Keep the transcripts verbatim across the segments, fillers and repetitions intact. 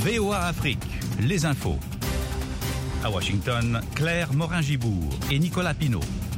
V O A Afrique, les infos. À Washington, Claire Morin-Gibour et Nicolas Pinault.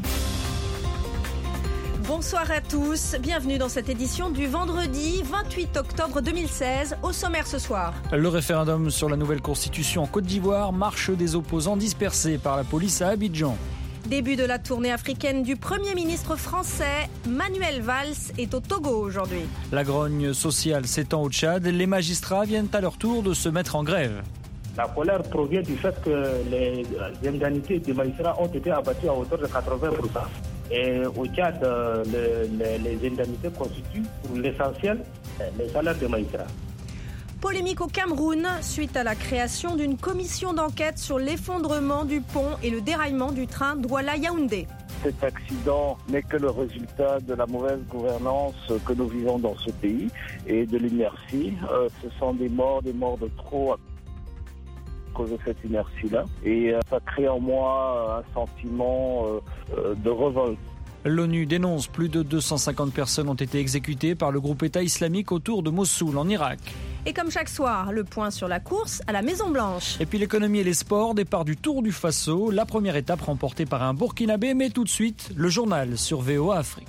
Bonsoir à tous, bienvenue dans cette édition du vendredi vingt-huit octobre deux mille seize. Au sommaire ce soir. Le référendum sur la nouvelle constitution en Côte d'Ivoire, marche des opposants dispersés par la police à Abidjan. Début de la tournée africaine du Premier ministre français, Manuel Valls est au Togo aujourd'hui. La grogne sociale s'étend au Tchad, les magistrats viennent à leur tour de se mettre en grève. La colère provient du fait que les indemnités des magistrats ont été abattues à hauteur de quatre-vingts pour cent. Et au Tchad, les, les, les indemnités constituent pour l'essentiel les salaires des magistrats. Polémique au Cameroun suite à la création d'une commission d'enquête sur l'effondrement du pont et le déraillement du train Douala-Yaoundé. Cet accident n'est que le résultat de la mauvaise gouvernance que nous vivons dans ce pays et de l'inertie. Euh, ce sont des morts, des morts de trop à cause de cette inertie-là. Et euh, ça crée en moi un sentiment euh, de révolte. L'ONU dénonce plus de deux cent cinquante personnes ont été exécutées par le groupe État islamique autour de Mossoul en Irak. Et comme chaque soir, le point sur la course à la Maison-Blanche. Et puis l'économie et les sports, départ du Tour du Faso, la première étape remportée par un Burkinabé, mais tout de suite, le journal sur V O A Afrique.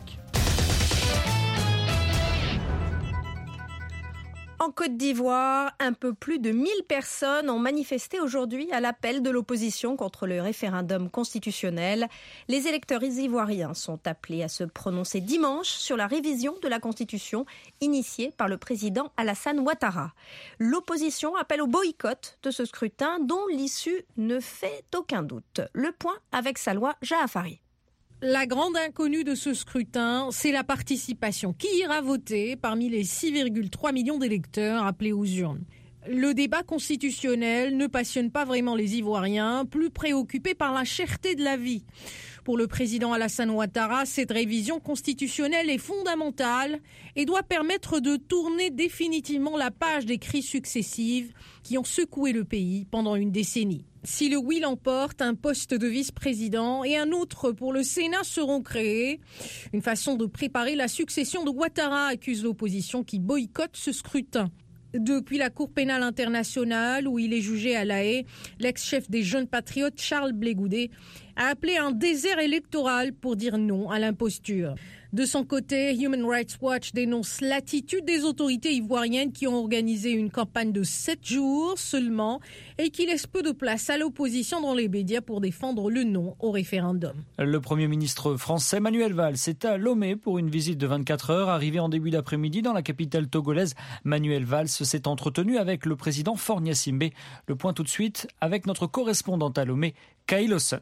En Côte d'Ivoire, un peu plus de mille personnes ont manifesté aujourd'hui à l'appel de l'opposition contre le référendum constitutionnel. Les électeurs ivoiriens sont appelés à se prononcer dimanche sur la révision de la Constitution initiée par le président Alassane Ouattara. L'opposition appelle au boycott de ce scrutin dont l'issue ne fait aucun doute. Le point avec Salwa Jaafari. La grande inconnue de ce scrutin, c'est la participation. Qui ira voter parmi les six virgule trois millions d'électeurs appelés aux urnes ? Le débat constitutionnel ne passionne pas vraiment les Ivoiriens, plus préoccupés par la cherté de la vie. Pour le président Alassane Ouattara, cette révision constitutionnelle est fondamentale et doit permettre de tourner définitivement la page des crises successives qui ont secoué le pays pendant une décennie. Si le oui l'emporte, un poste de vice-président et un autre pour le Sénat seront créés. Une façon de préparer la succession de Ouattara, accuse l'opposition qui boycotte ce scrutin. Depuis la Cour pénale internationale, où il est jugé à La Haye, l'ex-chef des Jeunes Patriotes, Charles Blé Goudé, a appelé un désert électoral pour dire non à l'imposture. De son côté, Human Rights Watch dénonce l'attitude des autorités ivoiriennes qui ont organisé une campagne de sept jours seulement et qui laisse peu de place à l'opposition dans les médias pour défendre le non au référendum. Le Premier ministre français Manuel Valls est à Lomé pour une visite de vingt-quatre heures. Arrivé en début d'après-midi dans la capitale togolaise, Manuel Valls s'est entretenu avec le président Faure Gnassingbé. Le point tout de suite avec notre correspondante à Lomé, Kay Lawson.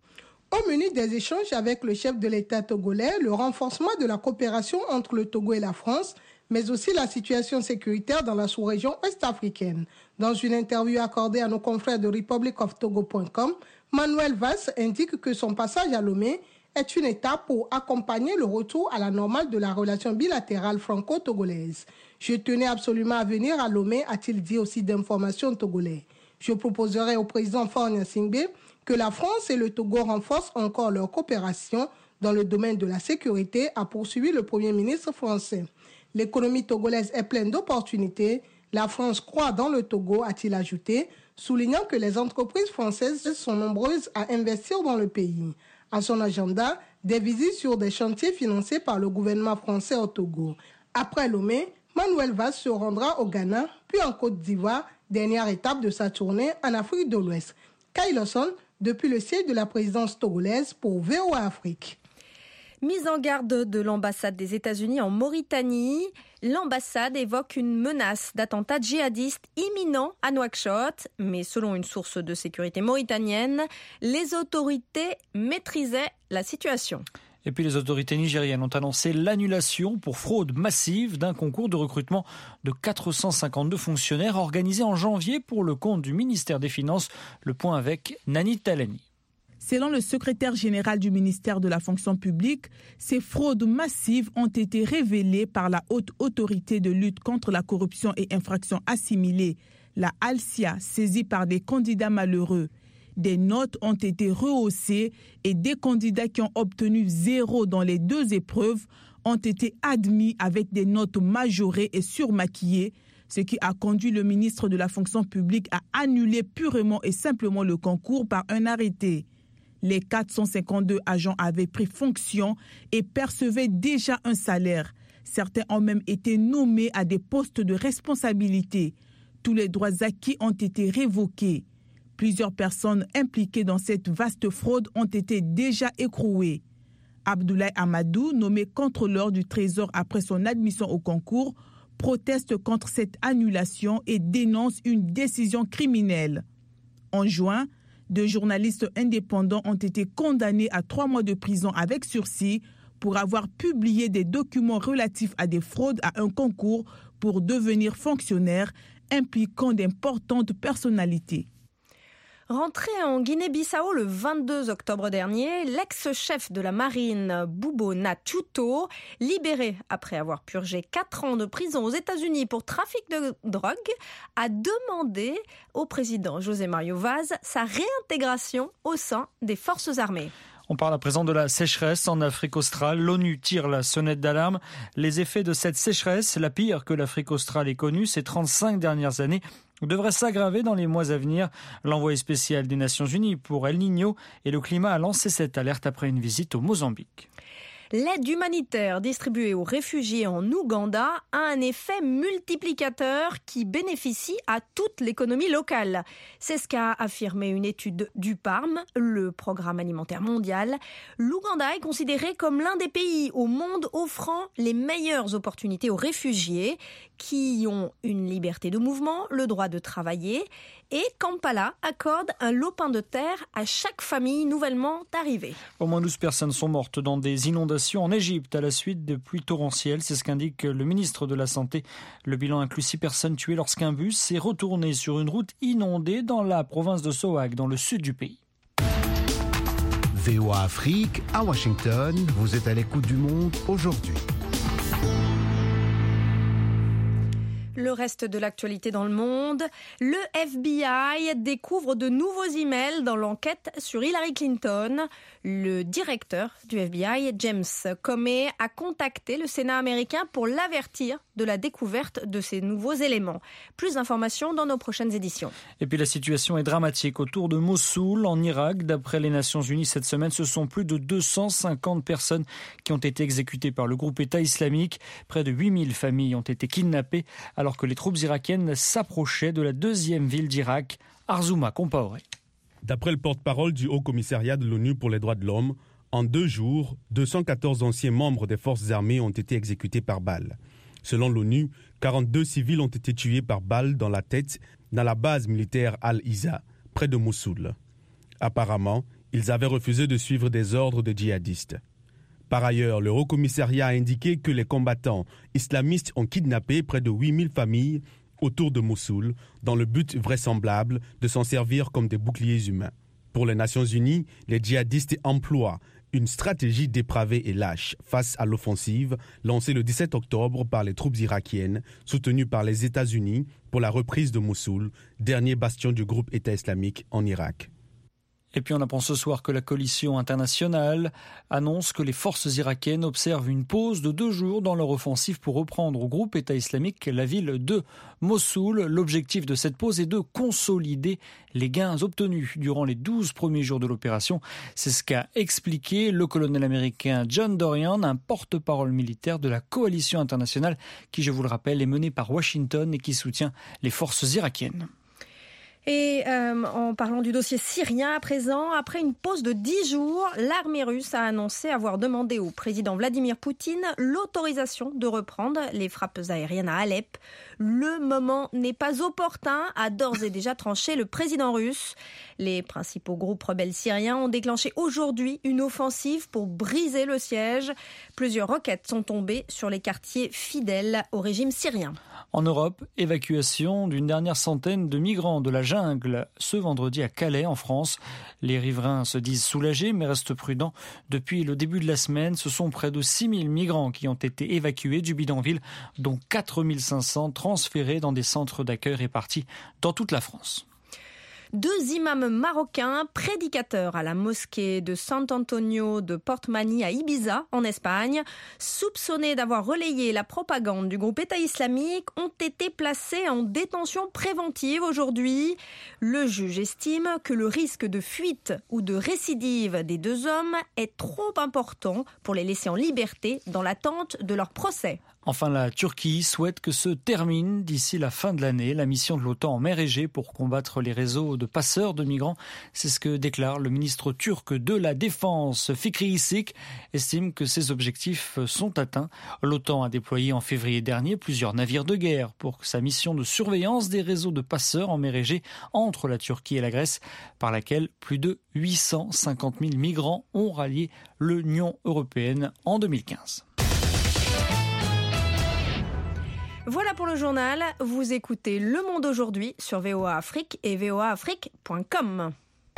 Au menu des échanges avec le chef de l'État togolais, le renforcement de la coopération entre le Togo et la France, mais aussi la situation sécuritaire dans la sous-région ouest-africaine. Dans une interview accordée à nos confrères de republic of togo point com, Manuel Valls indique que son passage à Lomé est une étape pour accompagner le retour à la normale de la relation bilatérale franco-togolaise. Je tenais absolument à venir à Lomé, a-t-il dit aussi d'informations togolais. Je proposerai au président Faure Gnassingbé que la France et le Togo renforcent encore leur coopération dans le domaine de la sécurité, a poursuivi le Premier ministre français. L'économie togolaise est pleine d'opportunités. La France croit dans le Togo, a-t-il ajouté, soulignant que les entreprises françaises sont nombreuses à investir dans le pays. À son agenda, des visites sur des chantiers financés par le gouvernement français au Togo. Après Lomé, Manuel Valls se rendra au Ghana, puis en Côte d'Ivoire, dernière étape de sa tournée en Afrique de l'Ouest. Kay Lawson, depuis le siège de la présidence togolaise pour V O A Afrique. Mise en garde de l'ambassade des États-Unis en Mauritanie, l'ambassade évoque une menace d'attentat djihadiste imminent à Nouakchott. Mais selon une source de sécurité mauritanienne, les autorités maîtrisaient la situation. Et puis les autorités nigériennes ont annoncé l'annulation pour fraude massive d'un concours de recrutement de quatre cent cinquante-deux fonctionnaires organisé en janvier pour le compte du ministère des Finances. Le point avec Nani Talani. Selon le secrétaire général du ministère de la fonction publique, ces fraudes massives ont été révélées par la haute autorité de lutte contre la corruption et infractions assimilées, la ALCIA, saisie par des candidats malheureux. Des notes ont été rehaussées et des candidats qui ont obtenu zéro dans les deux épreuves ont été admis avec des notes majorées et surmaquillées, ce qui a conduit le ministre de la fonction publique à annuler purement et simplement le concours par un arrêté. Les quatre cent cinquante-deux agents avaient pris fonction et percevaient déjà un salaire. Certains ont même été nommés à des postes de responsabilité. Tous les droits acquis ont été révoqués. Plusieurs personnes impliquées dans cette vaste fraude ont été déjà écrouées. Abdoulaye Amadou, nommé contrôleur du Trésor après son admission au concours, proteste contre cette annulation et dénonce une décision criminelle. En juin, deux journalistes indépendants ont été condamnés à trois mois de prison avec sursis pour avoir publié des documents relatifs à des fraudes à un concours pour devenir fonctionnaires impliquant d'importantes personnalités. Rentré en Guinée-Bissau le vingt-deux octobre dernier, l'ex-chef de la marine Bubo Natuto, libéré après avoir purgé quatre ans de prison aux États-Unis pour trafic de drogue, a demandé au président José Mario Vaz sa réintégration au sein des forces armées. On parle à présent de la sécheresse en Afrique australe. L'ONU tire la sonnette d'alarme. Les effets de cette sécheresse, la pire que l'Afrique australe ait connue ces trente-cinq dernières années, devraient s'aggraver dans les mois à venir. L'envoyé spécial des Nations Unies pour El Niño et le climat a lancé cette alerte après une visite au Mozambique. L'aide humanitaire distribuée aux réfugiés en Ouganda a un effet multiplicateur qui bénéficie à toute l'économie locale. C'est ce qu'a affirmé une étude du P A R M, le Programme alimentaire mondial. L'Ouganda est considéré comme l'un des pays au monde offrant les meilleures opportunités aux réfugiés qui ont une liberté de mouvement, le droit de travailler, et Kampala accorde un lopin de terre à chaque famille nouvellement arrivée. Au moins douze personnes sont mortes dans des inondations en Égypte à la suite de pluies torrentielles. C'est ce qu'indique le ministre de la Santé. Le bilan inclut six personnes tuées lorsqu'un bus s'est retourné sur une route inondée dans la province de Sohag, dans le sud du pays. V O A Afrique, à Washington, vous êtes à l'écoute du monde aujourd'hui. Le reste de l'actualité dans le monde, le F B I découvre de nouveaux emails dans l'enquête sur Hillary Clinton. Le directeur du F B I, James Comey, a contacté le Sénat américain pour l'avertir de la découverte de ces nouveaux éléments. Plus d'informations dans nos prochaines éditions. Et puis la situation est dramatique autour de Mossoul, en Irak. D'après les Nations Unies, cette semaine, ce sont plus de deux cent cinquante personnes qui ont été exécutées par le groupe État islamique. Près de huit mille familles ont été kidnappées, alors que les troupes irakiennes s'approchaient de la deuxième ville d'Irak, Arzouma Compaoré. D'après le porte-parole du Haut-Commissariat de l'ONU pour les droits de l'homme, en deux jours, deux cent quatorze anciens membres des forces armées ont été exécutés par balle. Selon l'ONU, quarante-deux civils ont été tués par balle dans la tête dans la base militaire Al-Isa, près de Mossoul. Apparemment, ils avaient refusé de suivre des ordres de djihadistes. Par ailleurs, le Haut-Commissariat a indiqué que les combattants islamistes ont kidnappé près de huit mille familles autour de Mossoul, dans le but vraisemblable de s'en servir comme des boucliers humains. Pour les Nations Unies, les djihadistes emploient une stratégie dépravée et lâche face à l'offensive lancée le dix-sept octobre par les troupes irakiennes, soutenues par les États-Unis pour la reprise de Mossoul, dernier bastion du groupe État islamique en Irak. Et puis on apprend ce soir que la coalition internationale annonce que les forces irakiennes observent une pause de deux jours dans leur offensive pour reprendre au groupe État islamique la ville de Mossoul. L'objectif de cette pause est de consolider les gains obtenus durant les douze premiers jours de l'opération. C'est ce qu'a expliqué le colonel américain John Dorian, un porte-parole militaire de la coalition internationale qui, je vous le rappelle, est menée par Washington et qui soutient les forces irakiennes. Et euh, en parlant du dossier syrien à présent, après une pause de dix jours, l'armée russe a annoncé avoir demandé au président Vladimir Poutine l'autorisation de reprendre les frappes aériennes à Alep. Le moment n'est pas opportun, a d'ores et déjà tranché le président russe. Les principaux groupes rebelles syriens ont déclenché aujourd'hui une offensive pour briser le siège. Plusieurs roquettes sont tombées sur les quartiers fidèles au régime syrien. En Europe, évacuation d'une dernière centaine de migrants de la jungle ce vendredi à Calais, en France. Les riverains se disent soulagés mais restent prudents. Depuis le début de la semaine, ce sont près de six mille migrants qui ont été évacués du bidonville, dont quatre mille cinq cents transférés dans des centres d'accueil répartis dans toute la France. Deux imams marocains, prédicateurs à la mosquée de Sant Antonio de Portmany à Ibiza, en Espagne, soupçonnés d'avoir relayé la propagande du groupe État islamique, ont été placés en détention préventive aujourd'hui. Le juge estime que le risque de fuite ou de récidive des deux hommes est trop important pour les laisser en liberté dans l'attente de leur procès. Enfin, la Turquie souhaite que se termine d'ici la fin de l'année la mission de l'OTAN en mer Égée pour combattre les réseaux de passeurs de migrants. C'est ce que déclare le ministre turc de la Défense, Fikri Isik, estime que ces objectifs sont atteints. L'OTAN a déployé en février dernier plusieurs navires de guerre pour sa mission de surveillance des réseaux de passeurs en mer Égée entre la Turquie et la Grèce, par laquelle plus de huit cent cinquante mille migrants ont rallié l'Union européenne en deux mille quinze. Voilà pour le journal. Vous écoutez Le Monde aujourd'hui sur V O A Afrique et v o a afrique point com.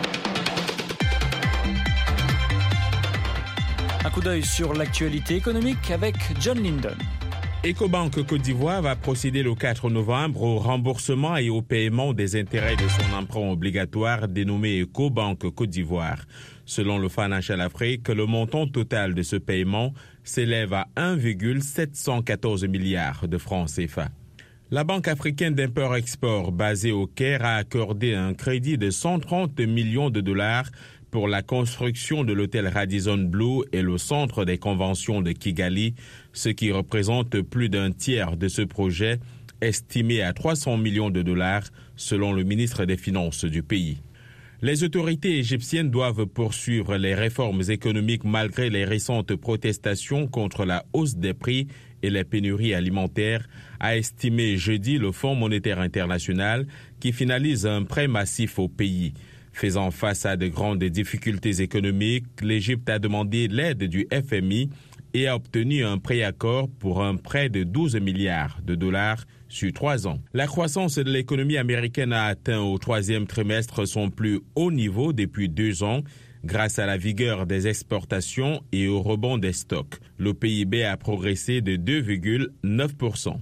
Un coup d'œil sur l'actualité économique avec John Linden. Ecobank Côte d'Ivoire va procéder le quatre novembre au remboursement et au paiement des intérêts de son emprunt obligatoire dénommé Ecobank Côte d'Ivoire. Selon le Financial Afrique, le montant total de ce paiement s'élève à un virgule sept cent quatorze milliards de francs C F A. La Banque africaine d'import-export basée au Caire a accordé un crédit de cent trente millions de dollars pour la construction de l'hôtel Radisson Blu et le centre des conventions de Kigali, ce qui représente plus d'un tiers de ce projet, estimé à trois cents millions de dollars, selon le ministre des Finances du pays. Les autorités égyptiennes doivent poursuivre les réformes économiques malgré les récentes protestations contre la hausse des prix et les pénuries alimentaires, a estimé jeudi le Fonds monétaire international qui finalise un prêt massif au pays. Faisant face à de grandes difficultés économiques, l'Égypte a demandé l'aide du F M I et a obtenu un préaccord pour un prêt de douze milliards de dollars sur trois ans. La croissance de l'économie américaine a atteint au troisième trimestre son plus haut niveau depuis deux ans, grâce à la vigueur des exportations et au rebond des stocks. Le P I B a progressé de deux virgule neuf pour cent.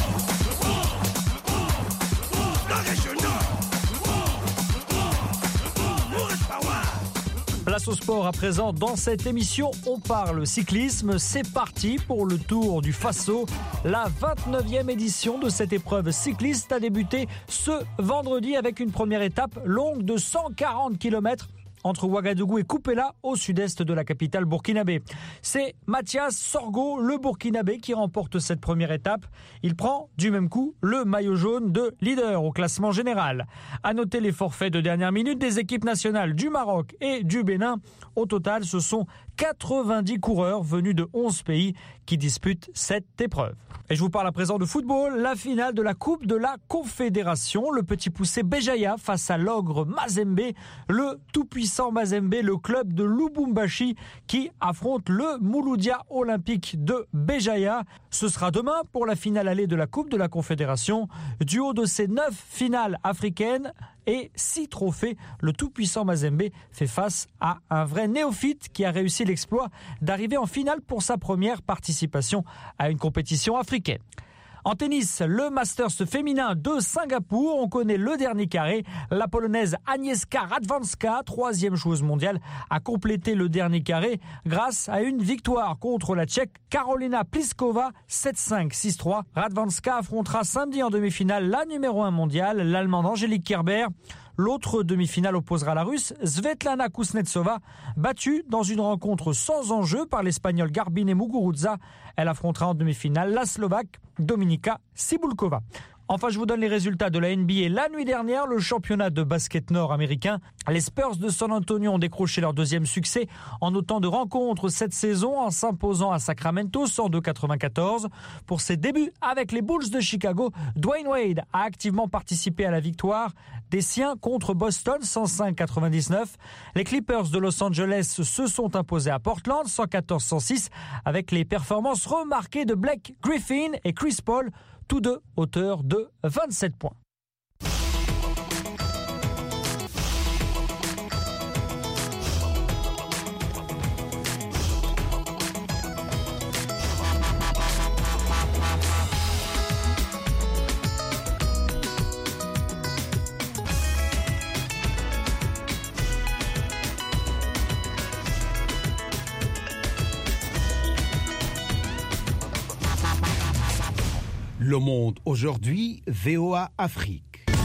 Place au sport à présent. Dans cette émission, on parle cyclisme. C'est parti pour le Tour du Faso. La vingt-neuvième édition de cette épreuve cycliste a débuté ce vendredi avec une première étape longue de cent quarante kilomètres entre Ouagadougou et Kupela, au sud-est de la capitale burkinabé. C'est Mathias Sorgo, le burkinabé, qui remporte cette première étape. Il prend du même coup le maillot jaune de leader au classement général. À noter les forfaits de dernière minute des équipes nationales du Maroc et du Bénin. Au total, ce sont quatre-vingt-dix coureurs venus de onze pays qui disputent cette épreuve. Et je vous parle à présent de football. La finale de la Coupe de la Confédération. Le petit poussé Béjaïa face à l'ogre Mazembe. Le tout-puissant Mazembe, le club de Lubumbashi qui affronte le Mouloudia Olympique de Béjaïa. Ce sera demain pour la finale allée de la Coupe de la Confédération. Du haut de ces neuf finales africaines et six trophées, le tout-puissant Mazembe fait face à un vrai néophyte qui a réussi l'exploit d'arriver en finale pour sa première participation à une compétition africaine. En tennis, le Masters féminin de Singapour, on connaît le dernier carré. La Polonaise Agnieszka Radwanska, troisième joueuse mondiale, a complété le dernier carré grâce à une victoire contre la Tchèque Karolina Pliskova, sept cinq, six trois. Radwanska affrontera samedi en demi-finale la numéro un mondiale, l'Allemande Angélique Kerber. L'autre demi-finale opposera la Russe Svetlana Kuznetsova, battue dans une rencontre sans enjeu par l'Espagnole Garbine Muguruza. Elle affrontera en demi-finale la Slovaque Dominika Cibulkova. Enfin, je vous donne les résultats de la N B A. La nuit dernière, le championnat de basket nord-américain, les Spurs de San Antonio ont décroché leur deuxième succès en autant de rencontres cette saison en s'imposant à Sacramento cent deux à quatre-vingt-quatorze. Pour ses débuts avec les Bulls de Chicago, Dwayne Wade a activement participé à la victoire des siens contre Boston cent cinq à quatre-vingt-dix-neuf. Les Clippers de Los Angeles se sont imposés à Portland cent quatorze à cent six avec les performances remarquées de Blake Griffin et Chris Paul, tous deux auteurs de vingt-sept points. Le Monde aujourd'hui, V O A Afrique.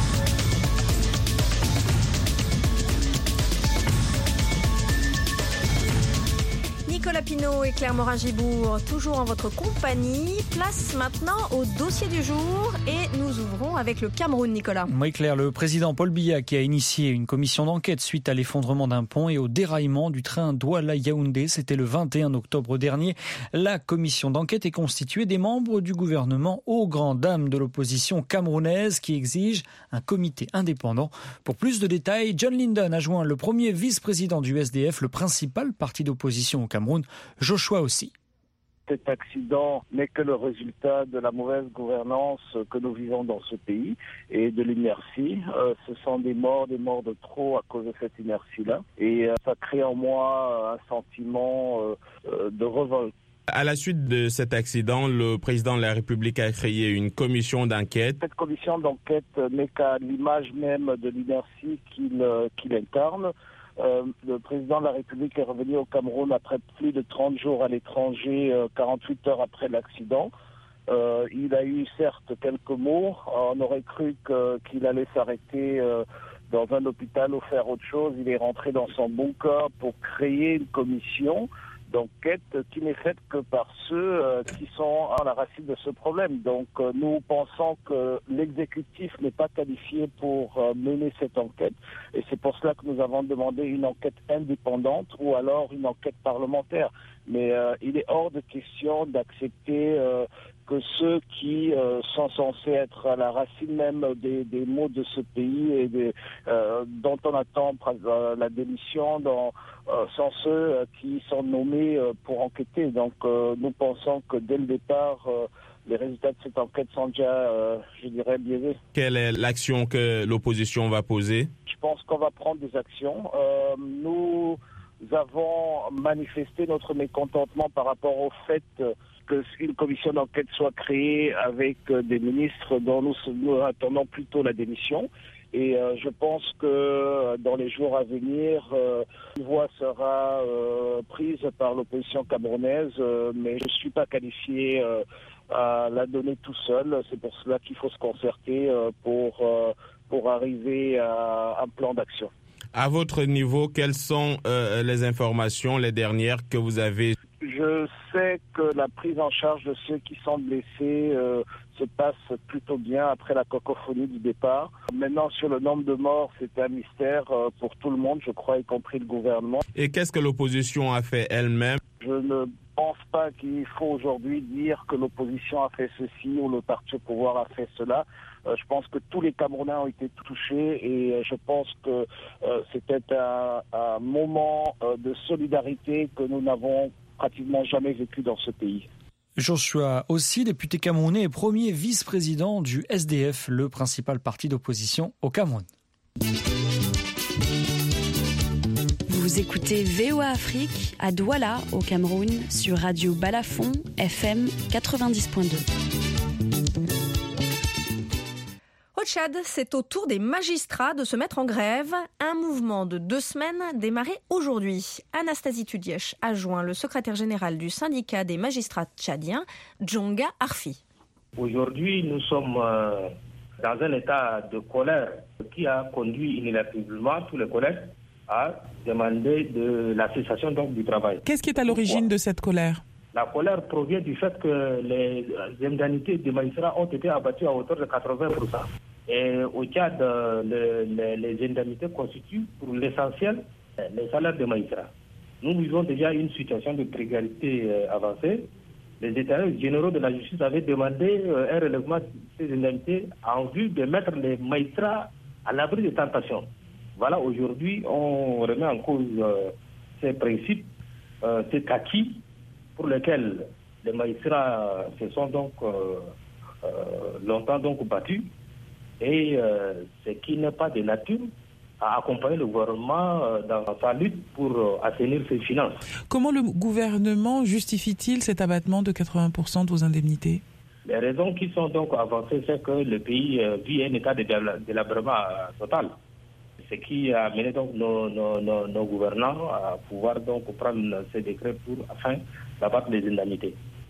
Nicolas Pinault et Claire Morin-Gibour, toujours en votre compagnie. Place maintenant au dossier du jour et nous ouvrons avec le Cameroun, Nicolas. Oui, Claire, le président Paul Biya qui a initié une commission d'enquête suite à l'effondrement d'un pont et au déraillement du train Douala-Yaoundé. C'était le vingt et un octobre dernier. La commission d'enquête est constituée des membres du gouvernement aux grandes dames de l'opposition camerounaise qui exige un comité indépendant. Pour plus de détails, John Lyndon a joint le premier vice-président du S D F, le principal parti d'opposition au Cameroun, Joshua aussi. Cet accident n'est que le résultat de la mauvaise gouvernance que nous vivons dans ce pays et de l'inertie. Euh, ce sont des morts, des morts de trop à cause de cette inertie-là. Et euh, ça crée en moi un sentiment euh, de révolte. À la suite de cet accident, le président de la République a créé une commission d'enquête. Cette commission d'enquête n'est qu'à l'image même de l'inertie qu'il, qu'il incarne. Euh, le président de la République est revenu au Cameroun après plus de trente jours à l'étranger, euh, quarante-huit heures après l'accident. Euh, il a eu certes quelques mots. On aurait cru que, qu'il allait s'arrêter euh, dans un hôpital ou faire autre chose. Il est rentré dans son bunker pour créer une commission d'enquête qui n'est faite que par ceux euh, qui sont à la racine de ce problème. Donc euh, nous pensons que l'exécutif n'est pas qualifié pour euh, mener cette enquête et c'est pour cela que nous avons demandé une enquête indépendante ou alors une enquête parlementaire. Mais euh, il est hors de question d'accepter euh, que ceux qui euh, sont censés être à la racine même des, des maux de ce pays et des, euh, dont on attend euh, la démission dans, euh, sont ceux euh, qui sont nommés euh, pour enquêter. Donc euh, nous pensons que dès le départ, euh, les résultats de cette enquête sont déjà, euh, je dirais, biaisés. Quelle est l'action que l'opposition va poser? Je pense qu'on va prendre des actions. Euh, nous avons manifesté notre mécontentement par rapport au fait qu'une commission d'enquête soit créée avec des ministres dont nous, nous attendons plutôt la démission. Et euh, je pense que dans les jours à venir, euh, une voix sera euh, prise par l'opposition camerounaise, euh, mais je ne suis pas qualifié euh, à la donner tout seul. C'est pour cela qu'il faut se concerter euh, pour, euh, pour arriver à un plan d'action. À votre niveau, quelles sont euh, les informations, les dernières que vous avez? Je sais que la prise en charge de ceux qui sont blessés euh, se passe plutôt bien après la cacophonie du départ. Maintenant, sur le nombre de morts, c'est un mystère euh, pour tout le monde, je crois, y compris le gouvernement. Et qu'est-ce que l'opposition a fait elle-même? Je ne pense pas qu'il faut aujourd'hui dire que l'opposition a fait ceci ou le parti au pouvoir a fait cela. Euh, je pense que tous les Camerounais ont été touchés et euh, je pense que euh, c'était un, un moment euh, de solidarité que nous n'avons pratiquement jamais vécu dans ce pays. Joshua aussi, député camerounais et premier vice-président du S D F, le principal parti d'opposition au Cameroun. Vous écoutez V O A Afrique à Douala, au Cameroun, sur Radio Balafon, F M quatre-vingt-dix point deux. Au Tchad, c'est au tour des magistrats de se mettre en grève. Un mouvement de deux semaines démarré aujourd'hui. Anastasie Tudièche a joint le secrétaire général du syndicat des magistrats tchadiens, Djonga Arfi. Aujourd'hui, nous sommes euh, dans un état de colère qui a conduit inéluctablement tous les collègues à demander de la cessation donc, du travail. Qu'est-ce qui est à l'origine de cette colère? La colère provient du fait que les indemnités des magistrats ont été abattues à hauteur de quatre-vingts pour cent. Et au Tchad, le, le, les indemnités constituent pour l'essentiel les salaires des magistrats. Nous vivons déjà une situation de précarité avancée. Les États généraux de la justice avaient demandé un relèvement de ces indemnités en vue de mettre les magistrats à l'abri des tentations. Voilà, aujourd'hui, on remet en cause euh, ces principes, euh, cet acquis pour lesquels les magistrats se sont donc euh, euh, longtemps donc battus et euh, ce qui n'est pas de nature à accompagner le gouvernement euh, dans sa lutte pour euh, assainir ses finances. Comment le gouvernement justifie-t-il cet abattement de quatre-vingts pour cent de vos indemnités? Les raisons qui sont donc avancées, c'est que le pays euh, vit un état de délabrement euh, total. Ce qui a amené donc nos, nos, nos, nos gouvernants à pouvoir donc prendre ces décrets pour afin d'abattre les indemnités.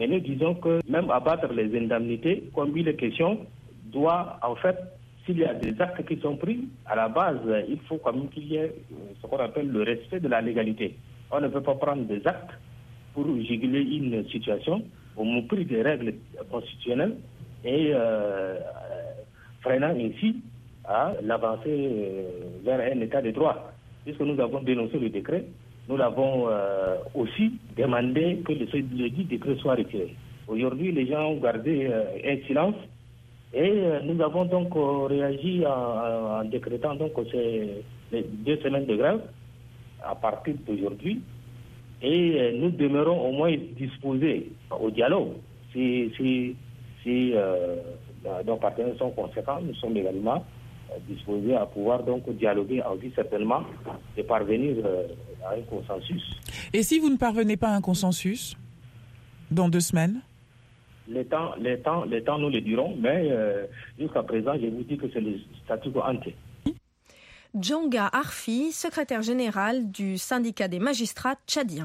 Mais nous disons que même abattre les indemnités, comme il est question, doit en fait, s'il y a des actes qui sont pris, à la base, il faut quand même qu'il y ait ce qu'on appelle le respect de la légalité. On ne peut pas prendre des actes pour juguler une situation au mépris des règles constitutionnelles et euh, freinant ainsi à l'avancée vers un état de droit. Puisque nous avons dénoncé le décret, nous l'avons euh, aussi demandé que le, le dit décret soit retiré. Aujourd'hui, les gens ont gardé euh, un silence et euh, nous avons donc euh, réagi en, en décrétant donc ces les deux semaines de grève à partir d'aujourd'hui et euh, nous demeurons au moins disposés au dialogue. Si, si, si euh, nos partenaires sont conséquents, nous sommes également euh, disposés à pouvoir donc dialoguer en vue certainement de parvenir euh, à un consensus. Et si vous ne parvenez pas à un consensus dans deux semaines? Les temps, les temps, les temps nous les dirons, mais euh, jusqu'à présent, je vous dis que c'est le statu quo ante. Djonga Arfi, secrétaire général du syndicat des magistrats tchadiens.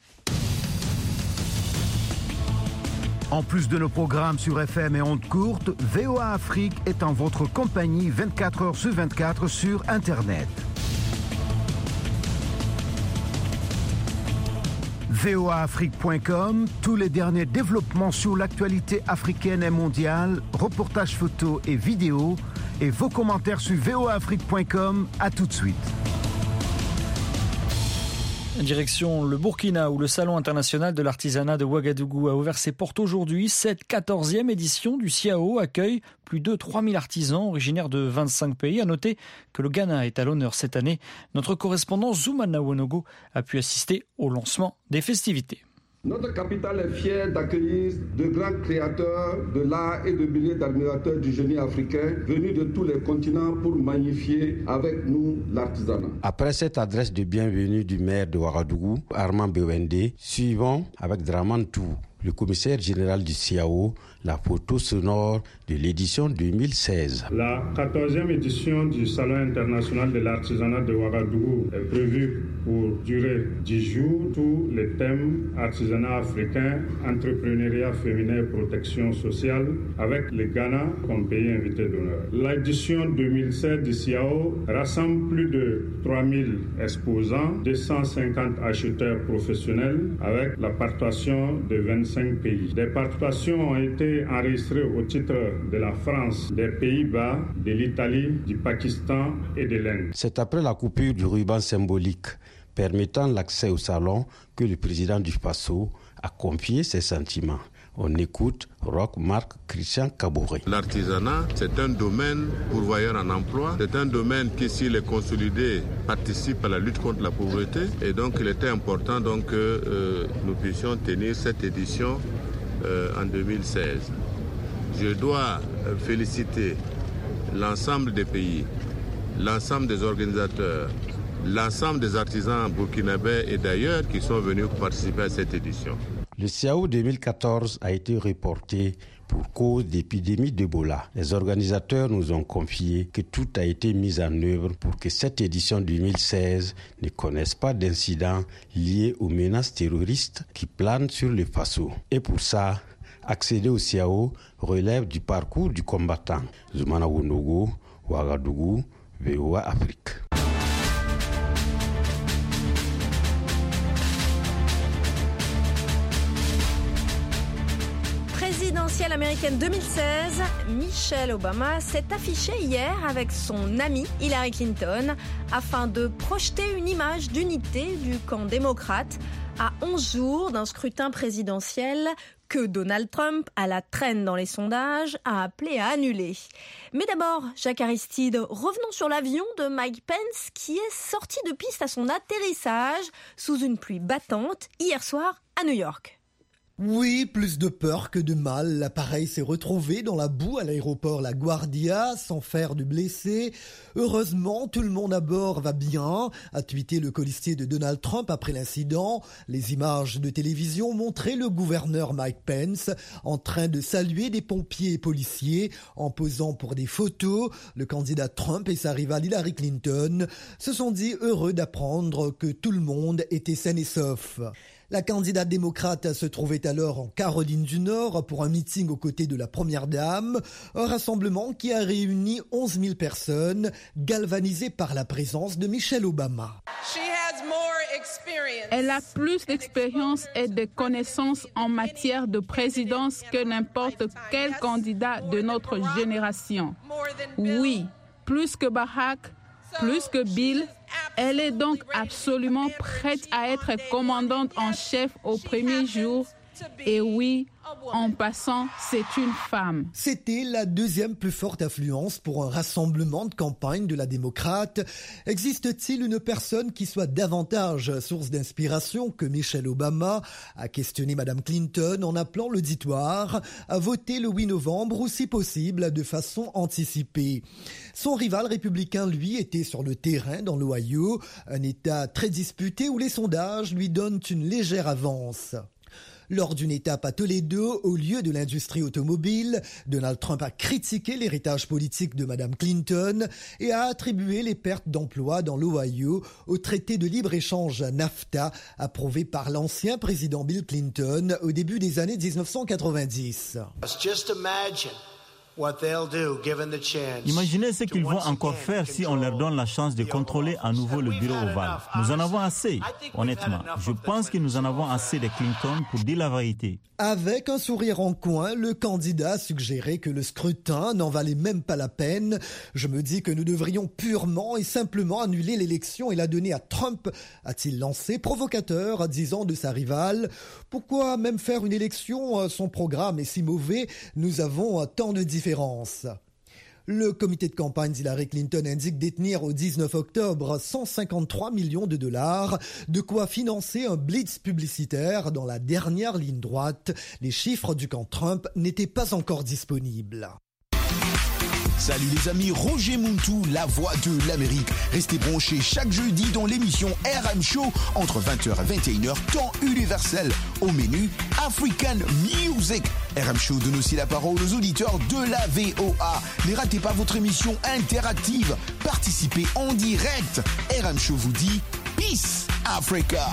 En plus de nos programmes sur F M et ondes courtes, V O A Afrique est en votre compagnie vingt-quatre heures sur vingt-quatre sur Internet. V O A Afrique point com, tous les derniers développements sur l'actualité africaine et mondiale, reportages photos et vidéos, et vos commentaires sur V O A Afrique point com. À tout de suite. Direction le Burkina, où le Salon international de l'artisanat de Ouagadougou a ouvert ses portes aujourd'hui. Cette quatorzième édition du S I A O accueille plus de trois mille artisans originaires de vingt-cinq pays. À noter que le Ghana est à l'honneur cette année. Notre correspondant Zoumana Wonogo a pu assister au lancement des festivités. Notre capitale est fière d'accueillir de grands créateurs de l'art et de milliers d'admirateurs du génie africain venus de tous les continents pour magnifier avec nous l'artisanat. Après cette adresse de bienvenue du maire de Ouagadougou, Armand Bewende, suivons avec Draman Tou, le commissaire général du S I A O, la photo sonore de l'édition deux mille seize. La quatorzième édition du Salon international de l'artisanat de Ouagadougou est prévue pour durer dix jours. Tous les thèmes artisanat africain, entrepreneuriat féminin et protection sociale, avec le Ghana comme pays invité d'honneur. L'édition deux mille seize du S I A O rassemble plus de trois mille exposants, deux cent cinquante acheteurs professionnels, avec la participation de vingt-cinq pays. Des participations ont été enregistrées au titre de la France, des Pays-Bas, de l'Italie, du Pakistan et de l'Inde. C'est après la coupure du ruban symbolique permettant l'accès au salon que le président du Faso a confié ses sentiments. On écoute Roch Marc Christian Kaboré. L'artisanat, c'est un domaine pourvoyeur en emploi. C'est un domaine qui, s'il est consolidé, participe à la lutte contre la pauvreté. Et donc, il était important donc, que euh, nous puissions tenir cette édition euh, en deux mille seize. Je dois euh, féliciter l'ensemble des pays, l'ensemble des organisateurs, l'ensemble des artisans burkinabés et d'ailleurs qui sont venus participer à cette édition. Le S I A O deux mille quatorze a été reporté pour cause d'épidémie d'Ebola. Les organisateurs nous ont confié que tout a été mis en œuvre pour que cette édition deux mille seize ne connaisse pas d'incidents liés aux menaces terroristes qui planent sur le Faso. Et pour ça, accéder au S I A O relève du parcours du combattant. Zoumana Wonogo, Ouagadougou, V O A Afrique. Présidentielle américaine deux mille seize, Michelle Obama s'est affichée hier avec son amie Hillary Clinton afin de projeter une image d'unité du camp démocrate à onze jours d'un scrutin présidentiel que Donald Trump, à la traîne dans les sondages, a appelé à annuler. Mais d'abord, Jacques Aristide, revenons sur l'avion de Mike Pence qui est sorti de piste à son atterrissage sous une pluie battante hier soir à New York. Oui, plus de peur que de mal. L'appareil s'est retrouvé dans la boue à l'aéroport La Guardia, sans faire de blessés. Heureusement, tout le monde à bord va bien, a tweeté le colistier de Donald Trump après l'incident. Les images de télévision montraient le gouverneur Mike Pence en train de saluer des pompiers et policiers en posant pour des photos. Le candidat Trump et sa rivale Hillary Clinton se sont dit heureux d'apprendre que tout le monde était sain et sauf. La candidate démocrate se trouvait alors en Caroline du Nord pour un meeting aux côtés de la première dame, un rassemblement qui a réuni onze mille personnes, galvanisées par la présence de Michelle Obama. Elle a plus d'expérience et de connaissances en matière de présidence que n'importe quel candidat de notre génération. Oui, plus que Barack, plus que Bill. Elle est donc absolument prête à être commandante en chef au premier jour. Et oui, en passant, c'est une femme. C'était la deuxième plus forte affluence pour un rassemblement de campagne de la démocrate. Existe-t-il une personne qui soit davantage source d'inspiration que Michelle Obama, a questionné Madame Clinton en appelant l'auditoire à voter le huit novembre ou si possible de façon anticipée. Son rival républicain, lui, était sur le terrain dans l'Ohio, un État très disputé où les sondages lui donnent une légère avance. Lors d'une étape à Toledo, au lieu de l'industrie automobile, Donald Trump a critiqué l'héritage politique de Madame Clinton et a attribué les pertes d'emplois dans l'Ohio au traité de libre-échange NAFTA approuvé par l'ancien président Bill Clinton au début des années dix-neuf cent quatre-vingt-dix. Imaginez ce qu'ils vont encore faire si on leur donne la chance de contrôler à nouveau le bureau ovale. Nous en avons assez, honnêtement. Je pense que nous en avons assez de Clinton pour dire la vérité. Avec un sourire en coin, le candidat a suggéré que le scrutin n'en valait même pas la peine. Je me dis que nous devrions purement et simplement annuler l'élection et la donner à Trump, a-t-il lancé, provocateur, disant de sa rivale. Pourquoi même faire une élection? Son programme est si mauvais, nous avons tant de différences. Le comité de campagne d'Hillary Clinton indique détenir au dix-neuf octobre cent cinquante-trois millions de dollars, de quoi financer un blitz publicitaire dans la dernière ligne droite. Les chiffres du camp Trump n'étaient pas encore disponibles. Salut les amis, Roger Muntu, la voix de l'Amérique. Restez branchés chaque jeudi dans l'émission R M Show entre vingt heures et vingt et une heures, temps universel. Au menu, African Music. R M Show donne aussi la parole aux auditeurs de la V O A. Ne ratez pas votre émission interactive. Participez en direct. R M Show vous dit Peace Africa.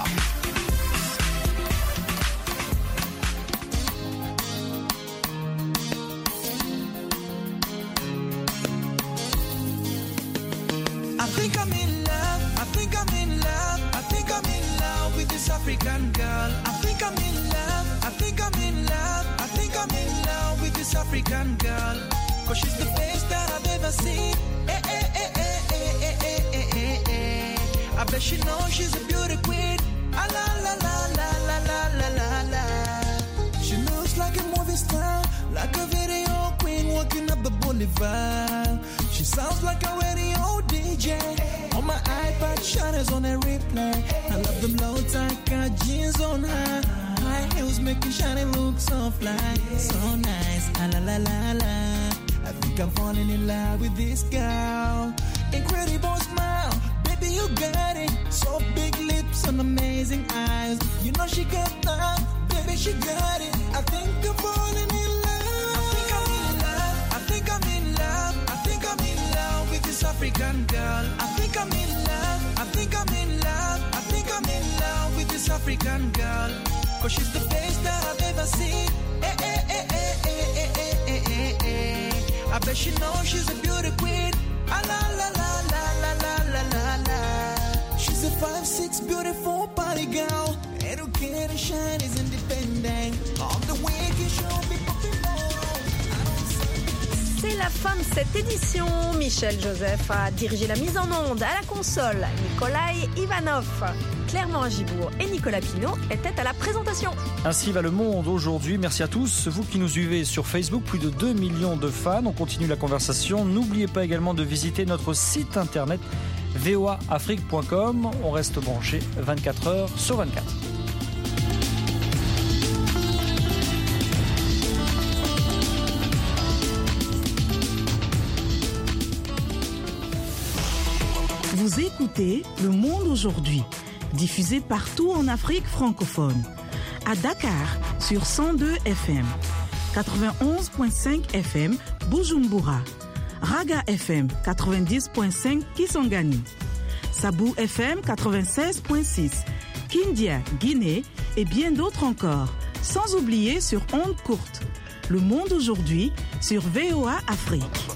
I think I'm in love, I think I'm in love, I think I'm in love with this African girl. I think I'm in love, I think I'm in love, I think I'm in love with this African girl. Cause she's the best that I've ever seen. Eh, eh, eh, eh, eh, eh, eh, eh, eh, eh. I bet she knows she's a beauty queen. Ah, la, la, la, la, la, la, la, la, la. She looks like a movie star, like a video queen walking up the boulevard. She sounds like a radio D J. On my iPad, Shana's on a replay. I love them low tight, got jeans on her. High heels making Shana look so fly, so nice. Ah, la la la la. I think I'm falling in love with this girl. Incredible smile, baby you got it. So big lips and amazing eyes. You know she got that, baby she got it. I think I'm falling in love. I think I'm in love. I think I'm in love. I think I'm in love with this African girl. I think I'm in love. I think I'm in love. I think I'm in love with this African girl. Cause she's the best that I've ever seen. Eh, eh, eh, eh, eh, eh, eh, eh, eh, eh. I bet she knows she's a beauty queen. Ah, la, la, la, la, la, la, la, la, la. She's a five six beautiful body girl. Educated, shine, is independent. On the way, she'll be popping more. C'est la fin de cette édition. Michel Joseph a dirigé la mise en onde. À la console, Nikolai Ivanov, Claire Morin-Gibourg et Nicolas Pinault étaient à la présentation. Ainsi va le monde aujourd'hui. Merci à tous. Vous qui nous suivez sur Facebook, plus de deux millions de fans. On continue la conversation. N'oubliez pas également de visiter notre site internet v o a afrique point com. On reste branché vingt-quatre heures sur vingt-quatre. Vous écoutez Le Monde aujourd'hui, diffusé partout en Afrique francophone. À Dakar, sur cent deux F M, quatre-vingt-onze virgule cinq F M, Bujumbura, Raga F M, quatre-vingt-dix virgule cinq Kisangani, Sabou F M, quatre-vingt-seize virgule six, Kindia, Guinée, et bien d'autres encore. Sans oublier sur ondes courtes. Le monde aujourd'hui sur V O A Afrique.